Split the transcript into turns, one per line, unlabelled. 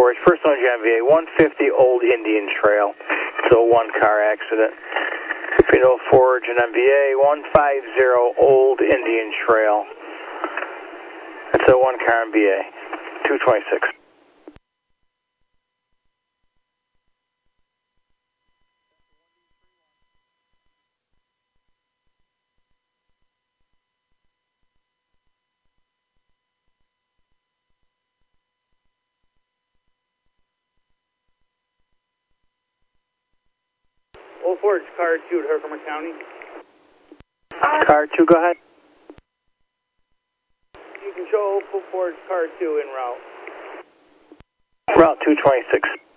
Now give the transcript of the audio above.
Forge. First on MVA 150 Old Indian Trail. It's a one-car accident. Phoenix Forge and MVA 150 Old Indian Trail. It's a one-car MVA 226.
Old Forge, car 2 at Herkimer County.
Car 2, go ahead.
You can show Old Forge, car 2 en route.
Route 226.